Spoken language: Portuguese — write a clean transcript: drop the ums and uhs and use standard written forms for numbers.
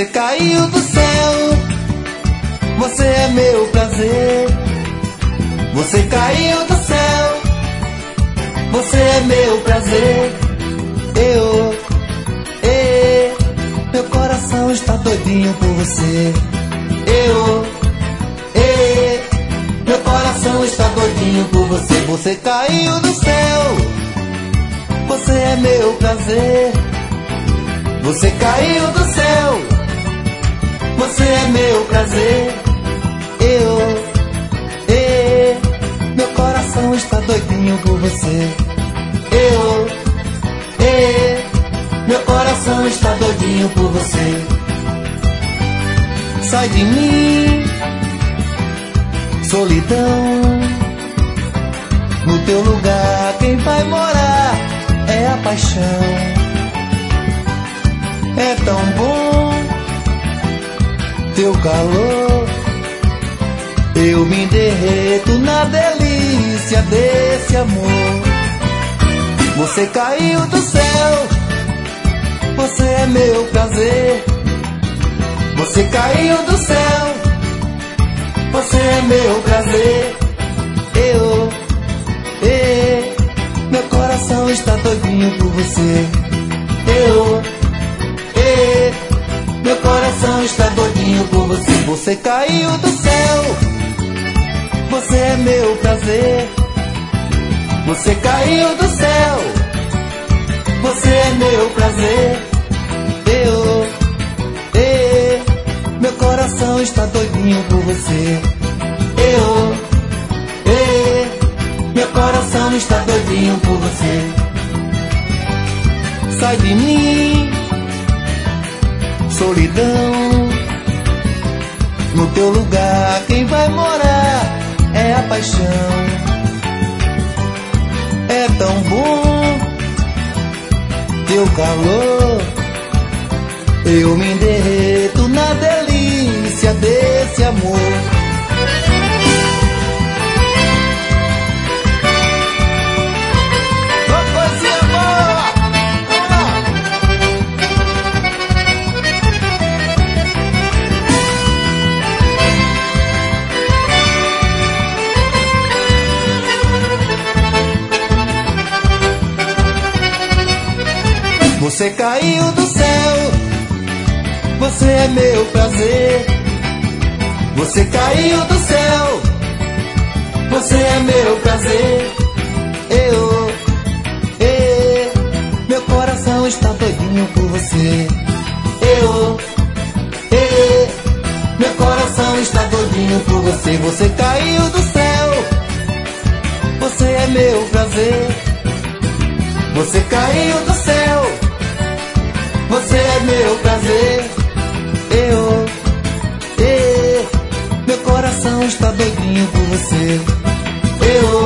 Você caiu do céu, você é meu prazer. Você caiu do céu, você é meu prazer. Meu coração está doidinho por você. Meu coração está doidinho por você. Você caiu do céu, você é meu prazer. Você caiu do céu, você é meu prazer. Meu coração está doidinho por você. Meu coração está doidinho por você. Sai de mim, solidão. No teu lugar quem vai morar é a paixão. É tão bom teu calor, eu me derreto na delícia desse amor. Você caiu do céu, você é meu prazer. Você caiu do céu, você é meu prazer. Meu coração está doidinho por você. Meu coração está doidinho por você. Você caiu do céu, você é meu prazer. Você caiu do céu, você é meu prazer. Meu coração está doidinho por você. Meu coração está doidinho por você. Sai de mim, solidão. No teu lugar quem vai morar é a paixão. É tão bom teu calor, eu me derreto na delícia desse amor. Você caiu do céu, você é meu prazer. Você caiu do céu, você é meu prazer. Meu coração está doidinho por você. Meu coração está doidinho por você. Você caiu do céu, você é meu prazer. Você caiu do céu, você é meu prazer. Meu coração está doidinho por você.